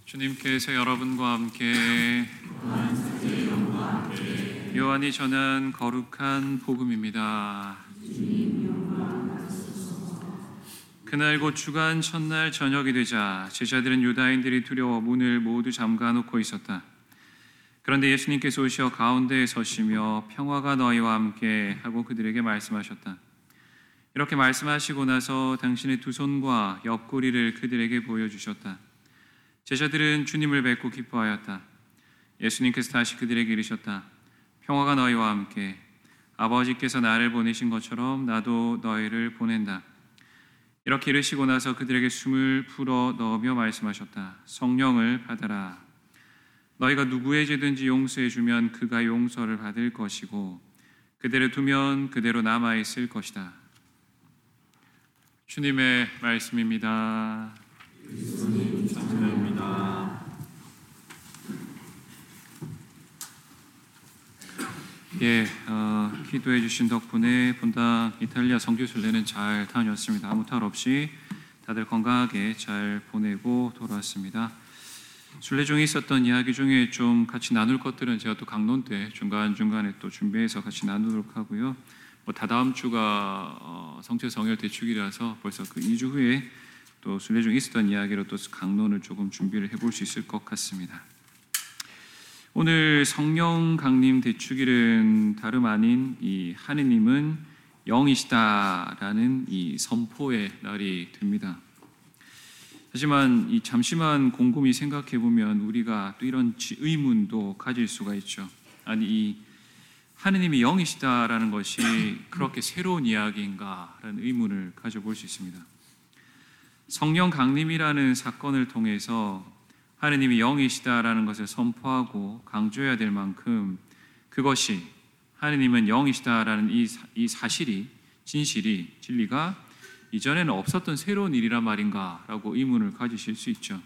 주님께서 여러분과 함께 요한이 전한 거룩한 복음입니다. 그날 곧 주간 첫날 저녁이 되자 제자들은 유다인들이 두려워 문을 모두 잠가놓고 있었다. 그런데 예수님께서 오셔 가운데에 서시며 평화가 너희와 함께 하고 그들에게 말씀하셨다. 이렇게 말씀하시고 나서 당신의 두 손과 옆구리를 그들에게 보여주셨다. 제자들은 주님을 뵙고 기뻐하였다. 예수님께서 다시 그들에게 이르셨다. 평화가 너희와 함께. 아버지께서 나를 보내신 것처럼 나도 너희를 보낸다. 이렇게 이르시고 나서 그들에게 숨을 불어 넣으며 말씀하셨다. 성령을 받아라. 너희가 누구의 죄든지 용서해 주면 그가 용서를 받을 것이고 그대로 두면 그대로 남아 있을 것이다. 주님의 말씀입니다. 예수님 감사합니다. 기도해 주신 덕분에 본당 이탈리아 선교 순례는 잘 다녀왔습니다. 아무 탈 없이 다들 건강하게 잘 보내고 돌아왔습니다. 순례 중에 있었던 이야기 중에 좀 같이 나눌 것들은 제가 또 강론 때 중간중간에 또 준비해서 같이 나누도록 하고요. 다다음 주가 성체 성혈 대축이라서 벌써 그 2주 후에 또 순례 중에 있었던 이야기로 또 강론을 조금 준비를 해볼 수 있을 것 같습니다. 오늘 성령 강림 대축일은 다름 아닌 이 하느님은 영이시다라는 이 선포의 날이 됩니다. 하지만 이 잠시만 곰곰이 생각해 보면 우리가 또 이런 의문도 가질 수가 있죠. 아니 이 하느님이 영이시다라는 것이 그렇게 새로운 이야기인가라는 의문을 가져볼 수 있습니다. 성령 강림이라는 사건을 통해서 하느님이 영이시다라는 것을 선포하고 강조해야 될 만큼 그것이 하느님은 영이시다라는 이 사실이 진실이 진리가 이전에는 없었던 새로운 일이란 말인가라고 의문을 가지실 수 있죠.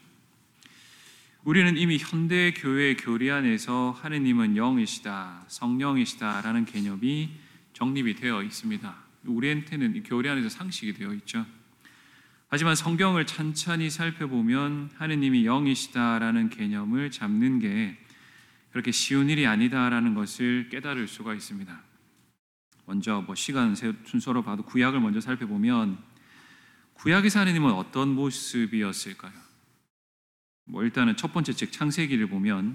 우리는 이미 현대 교회 교리 안에서 하느님은 영이시다, 성령이시다라는 개념이 정립이 되어 있습니다. 우리한테는 이 교리 안에서 상식이 되어 있죠. 하지만 성경을 찬찬히 살펴보면 하느님이 영이시다라는 개념을 잡는 게 그렇게 쉬운 일이 아니다라는 것을 깨달을 수가 있습니다. 먼저 시간 순서로 봐도 구약을 먼저 살펴보면 구약에서 하느님은 어떤 모습이었을까요? 일단은 첫 번째 책 창세기를 보면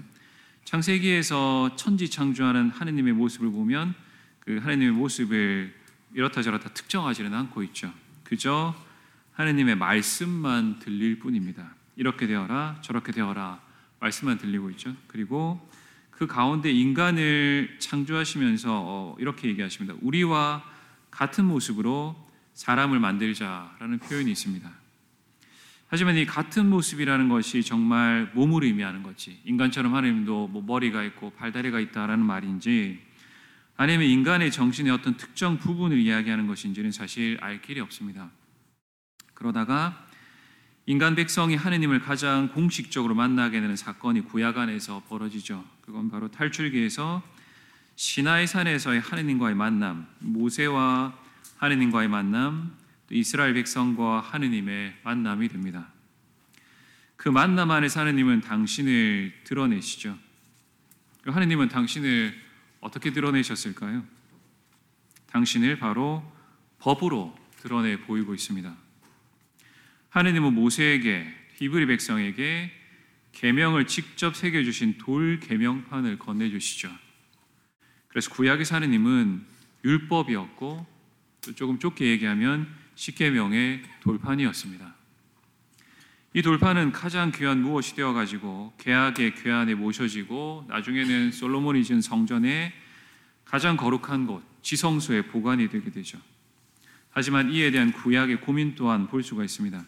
창세기에서 천지 창조하는 하느님의 모습을 보면 그 하느님의 모습을 이렇다 저렇다 특정하지는 않고 있죠. 그저 하느님의 말씀만 들릴 뿐입니다. 이렇게 되어라 저렇게 되어라 말씀만 들리고 있죠. 그리고 그 가운데 인간을 창조하시면서 이렇게 얘기하십니다. 우리와 같은 모습으로 사람을 만들자라는 표현이 있습니다. 하지만 이 같은 모습이라는 것이 정말 몸을 의미하는 것이 인간처럼 하느님도 머리가 있고 발다리가 있다라는 말인지 아니면 인간의 정신의 어떤 특정 부분을 이야기하는 것인지는 사실 알 길이 없습니다. 그러다가 인간 백성이 하느님을 가장 공식적으로 만나게 되는 사건이 구약 안에서 벌어지죠. 그건 바로 탈출기에서 시나이 산에서의 하느님과의 만남, 모세와 하느님과의 만남, 또 이스라엘 백성과 하느님의 만남이 됩니다. 그 만남 안에서 하느님은 당신을 드러내시죠. 하느님은 당신을 어떻게 드러내셨을까요? 당신을 바로 법으로 드러내 보이고 있습니다. 하느님은 모세에게 히브리 백성에게 계명을 직접 새겨주신 돌 계명판을 건네주시죠. 그래서 구약의 하느님은 율법이었고 또 조금 좁게 얘기하면 십계명의 돌판이었습니다. 이 돌판은 가장 귀한 무엇이 되어가지고 계약의 궤안에 모셔지고 나중에는 솔로몬이 지은 성전의 가장 거룩한 곳 지성소에 보관이 되게 되죠. 하지만 이에 대한 구약의 고민 또한 볼 수가 있습니다.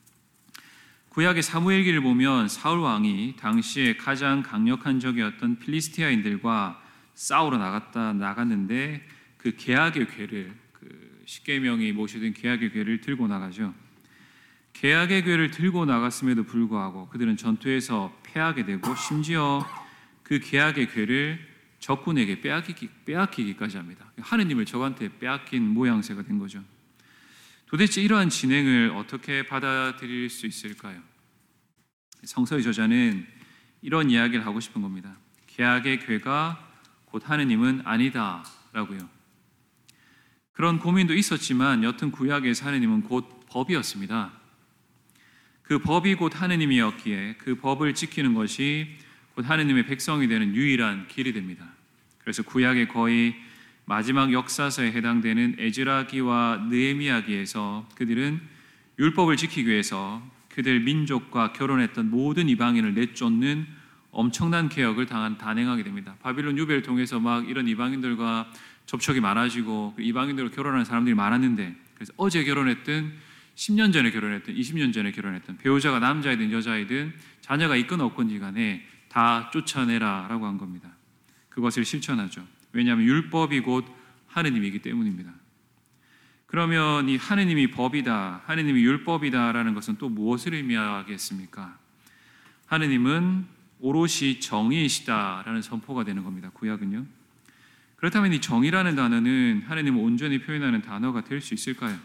구약의 사무엘기를 보면 사울 왕이 당시에 가장 강력한 적이었던 필리스티아인들과 싸우러 나갔는데 그 계약의 궤를 그 십계명이 모셔둔 계약의 궤를 들고 나가죠. 계약의 궤를 들고 나갔음에도 불구하고 그들은 전투에서 패하게 되고 심지어 그 계약의 궤를 적군에게 빼앗기기까지 합니다. 하느님을 적한테 빼앗긴 모양새가 된 거죠. 도대체 이러한 진행을 어떻게 받아들일 수 있을까요? 성서의 저자는 이런 이야기를 하고 싶은 겁니다. 개악의 괴가 곧 하느님은 아니다 라고요. 그런 고민도 있었지만 여튼 구약에서 하느님은 곧 법이었습니다. 그 법이 곧 하느님이었기에 그 법을 지키는 것이 곧 하느님의 백성이 되는 유일한 길이 됩니다. 그래서 구약의 거의 마지막 역사서에 해당되는 에즈라기와 느헤미야기에서 그들은 율법을 지키기 위해서 그들 민족과 결혼했던 모든 이방인을 내쫓는 엄청난 개혁을 단행하게 됩니다. 바빌론 유배를 통해서 막 이런 이방인들과 접촉이 많아지고 이방인들과 결혼하는 사람들이 많았는데, 그래서 어제 결혼했든 10년 전에 결혼했든 20년 전에 결혼했든 배우자가 남자이든 여자이든 자녀가 있건 없건지 간에 다 쫓아내라 라고 한 겁니다. 그것을 실천하죠. 왜냐하면 율법이 곧 하느님이기 때문입니다. 그러면 이 하느님이 법이다, 하느님이 율법이다라는 것은 또 무엇을 의미하겠습니까? 하느님은 오롯이 정의이시다라는 선포가 되는 겁니다. 구약은요. 그렇다면 이 정의라는 단어는 하느님을 온전히 표현하는 단어가 될 수 있을까요?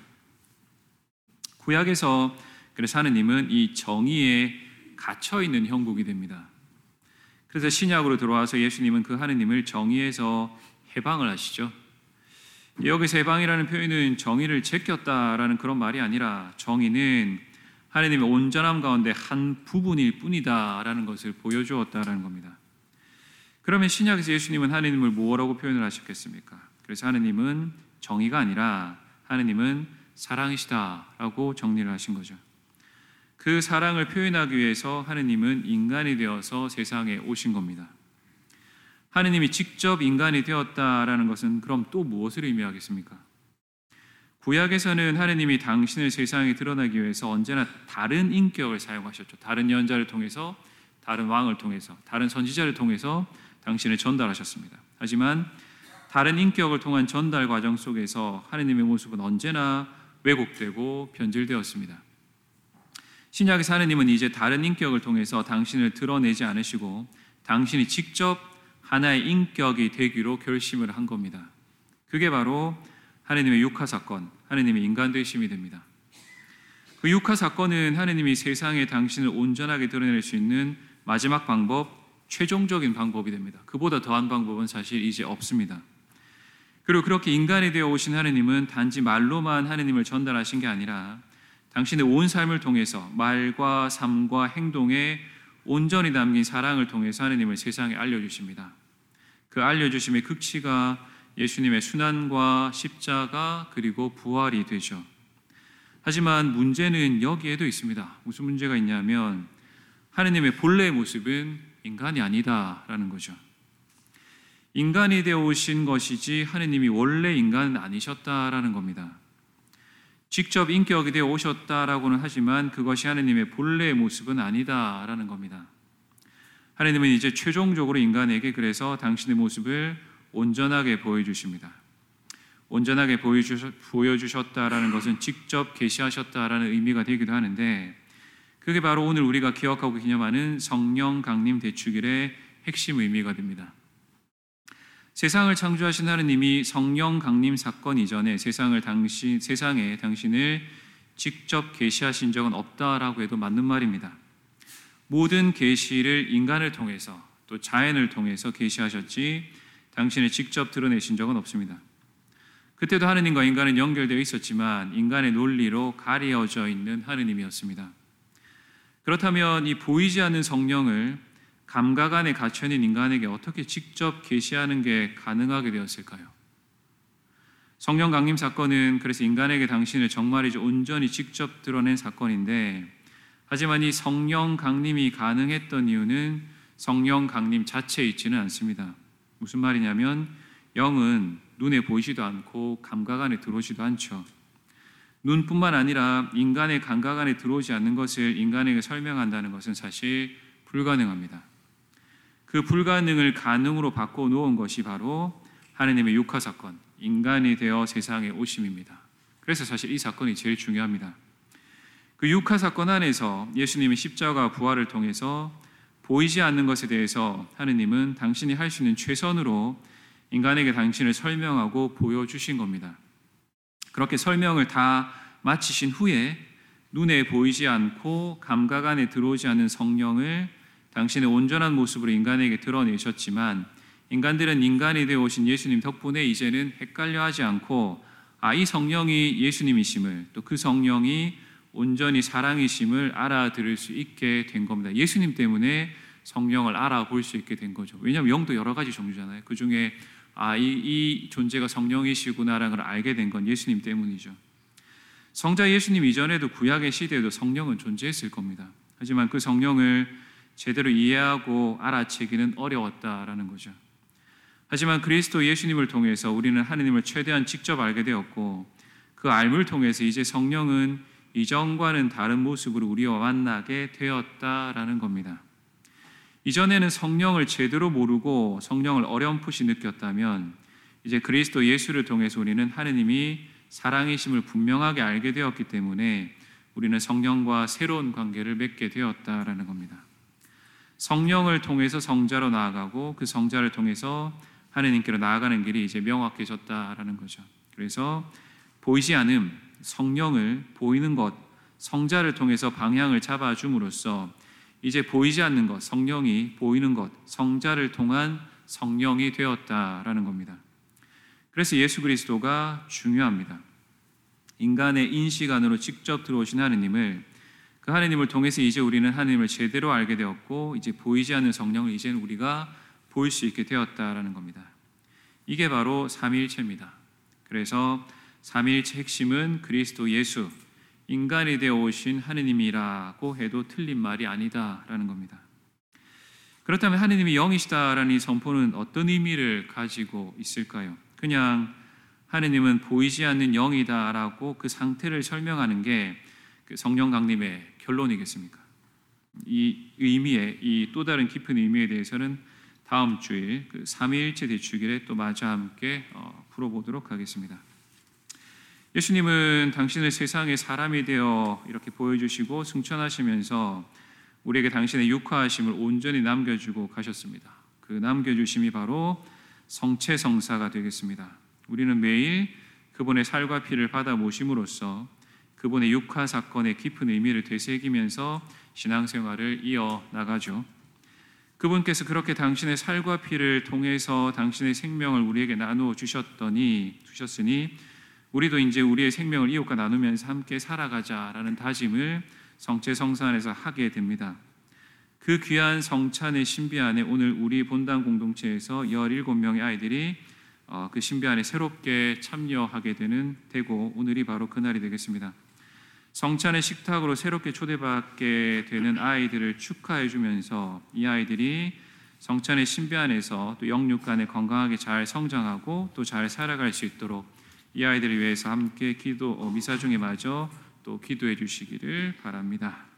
구약에서 그래서 하느님은 이 정의에 갇혀있는 형국이 됩니다. 그래서 신약으로 들어와서 예수님은 그 하느님을 정의에서 해방을 하시죠. 여기서 해방이라는 표현은 정의를 제꼈다라는 그런 말이 아니라 정의는 하느님의 온전함 가운데 한 부분일 뿐이다라는 것을 보여주었다라는 겁니다. 그러면 신약에서 예수님은 하느님을 뭐라고 표현을 하셨겠습니까? 그래서 하느님은 정의가 아니라 하느님은 사랑이시다라고 정리를 하신 거죠. 그 사랑을 표현하기 위해서 하느님은 인간이 되어서 세상에 오신 겁니다. 하느님이 직접 인간이 되었다라는 것은 그럼 또 무엇을 의미하겠습니까? 구약에서는 하느님이 당신을 세상에 드러나기 위해서 언제나 다른 인격을 사용하셨죠. 다른 예언자를 통해서, 다른 왕을 통해서, 다른 선지자를 통해서 당신을 전달하셨습니다. 하지만 다른 인격을 통한 전달 과정 속에서 하느님의 모습은 언제나 왜곡되고 변질되었습니다. 신약에서 하느님은 이제 다른 인격을 통해서 당신을 드러내지 않으시고 당신이 직접 하나의 인격이 되기로 결심을 한 겁니다. 그게 바로 하느님의 육화 사건, 하느님의 인간 되심이 됩니다. 그 육화 사건은 하느님이 세상에 당신을 온전하게 드러낼 수 있는 마지막 방법, 최종적인 방법이 됩니다. 그보다 더한 방법은 사실 이제 없습니다. 그리고 그렇게 인간이 되어 오신 하느님은 단지 말로만 하느님을 전달하신 게 아니라 당신의 온 삶을 통해서 말과 삶과 행동에 온전히 담긴 사랑을 통해서 하느님을 세상에 알려주십니다. 그 알려주심의 극치가 예수님의 순환과 십자가 그리고 부활이 되죠. 하지만 문제는 여기에도 있습니다. 무슨 문제가 있냐면 하느님의 본래의 모습은 인간이 아니다라는 거죠. 인간이 되어 오신 것이지 하느님이 원래 인간은 아니셨다라는 겁니다. 직접 인격이 되어 오셨다라고는 하지만 그것이 하느님의 본래의 모습은 아니다라는 겁니다. 하느님은 이제 최종적으로 인간에게 그래서 당신의 모습을 온전하게 보여주십니다. 온전하게 보여주셨다라는 것은 직접 계시하셨다라는 의미가 되기도 하는데 그게 바로 오늘 우리가 기억하고 기념하는 성령 강림 대축일의 핵심 의미가 됩니다. 세상을 창조하신 하느님이 성령 강림 사건 이전에 세상에 당신을 직접 계시하신 적은 없다라고 해도 맞는 말입니다. 모든 계시를 인간을 통해서 또 자연을 통해서 계시하셨지 당신을 직접 드러내신 적은 없습니다. 그때도 하느님과 인간은 연결되어 있었지만 인간의 논리로 가려져 있는 하느님이었습니다. 그렇다면 이 보이지 않는 성령을 감각 안에 갇혀있는 인간에게 어떻게 직접 계시하는 게 가능하게 되었을까요? 성령 강림 사건은 그래서 인간에게 당신을 정말이지 온전히 직접 드러낸 사건인데 하지만 이 성령 강림이 가능했던 이유는 성령 강림 자체에 있지는 않습니다. 무슨 말이냐면 영은 눈에 보이지도 않고 감각 안에 들어오지도 않죠. 눈뿐만 아니라 인간의 감각 안에 들어오지 않는 것을 인간에게 설명한다는 것은 사실 불가능합니다. 그 불가능을 가능으로 바꿔놓은 것이 바로 하느님의 육화 사건, 인간이 되어 세상에 오심입니다. 그래서 사실 이 사건이 제일 중요합니다. 그 육화 사건 안에서 예수님의 십자가 부활을 통해서 보이지 않는 것에 대해서 하느님은 당신이 할 수 있는 최선으로 인간에게 당신을 설명하고 보여주신 겁니다. 그렇게 설명을 다 마치신 후에 눈에 보이지 않고 감각 안에 들어오지 않는 성령을 당신의 온전한 모습으로 인간에게 드러내셨지만 인간들은 인간이 되어 오신 예수님 덕분에 이제는 헷갈려하지 않고 이 성령이 예수님이심을 또 그 성령이 온전히 사랑이심을 알아들을 수 있게 된 겁니다. 예수님 때문에 성령을 알아볼 수 있게 된 거죠. 왜냐하면 영도 여러 가지 종류잖아요. 그 중에 이 존재가 성령이시구나라는 걸 알게 된 건 예수님 때문이죠. 성자 예수님 이전에도 구약의 시대에도 성령은 존재했을 겁니다. 하지만 그 성령을 제대로 이해하고 알아채기는 어려웠다라는 거죠. 하지만 그리스도 예수님을 통해서 우리는 하느님을 최대한 직접 알게 되었고 그 알물 통해서 이제 성령은 이전과는 다른 모습으로 우리와 만나게 되었다라는 겁니다. 이전에는 성령을 제대로 모르고 성령을 어렴풋이 느꼈다면 이제 그리스도 예수를 통해서 우리는 하느님이 사랑이심을 분명하게 알게 되었기 때문에 우리는 성령과 새로운 관계를 맺게 되었다라는 겁니다. 성령을 통해서 성자로 나아가고 그 성자를 통해서 하느님께로 나아가는 길이 이제 명확해졌다라는 거죠. 그래서 보이지 않음, 성령을 보이는 것, 성자를 통해서 방향을 잡아줌으로써 이제 보이지 않는 것, 성령이 보이는 것, 성자를 통한 성령이 되었다라는 겁니다. 그래서 예수 그리스도가 중요합니다. 인간의 인식 안으로 직접 들어오신 하느님을 그 하느님을 통해서 이제 우리는 하느님을 제대로 알게 되었고 이제 보이지 않는 성령을 이제는 우리가 볼 수 있게 되었다라는 겁니다. 이게 바로 삼위일체입니다. 그래서 삼위일체 핵심은 그리스도 예수, 인간이 되어 오신 하느님이라고 해도 틀린 말이 아니다라는 겁니다. 그렇다면 하느님이 영이시다라는 이 선포는 어떤 의미를 가지고 있을까요? 그냥 하느님은 보이지 않는 영이다라고 그 상태를 설명하는 게 그 성령 강림의 결론이겠습니까? 이 의미에, 이 또 다른 깊은 의미에 대해서는 다음 주일 그 삼위일체 대축일에 또 마저 함께 풀어보도록 하겠습니다. 예수님은 당신을 세상의 사람이 되어 이렇게 보여주시고 승천하시면서 우리에게 당신의 육화하심을 온전히 남겨주고 가셨습니다. 그 남겨주심이 바로 성체성사가 되겠습니다. 우리는 매일 그분의 살과 피를 받아 모심으로써 그분의 육화 사건의 깊은 의미를 되새기면서 신앙생활을 이어나가죠. 그분께서 그렇게 당신의 살과 피를 통해서 당신의 생명을 우리에게 나누어 주셨으니 우리도 이제 우리의 생명을 이웃과 나누면서 함께 살아가자라는 다짐을 성체성사 안에서 하게 됩니다. 그 귀한 성찬의 신비 안에 오늘 우리 본당 공동체에서 17명의 아이들이 그 신비 안에 새롭게 참여하게 되고 오늘이 바로 그날이 되겠습니다. 성찬의 식탁으로 새롭게 초대받게 되는 아이들을 축하해 주면서 이 아이들이 성찬의 신비 안에서 또 영육 간에 건강하게 잘 성장하고 또 잘 살아갈 수 있도록 이 아이들을 위해서 함께 미사 중에 마저 또 기도해 주시기를 바랍니다.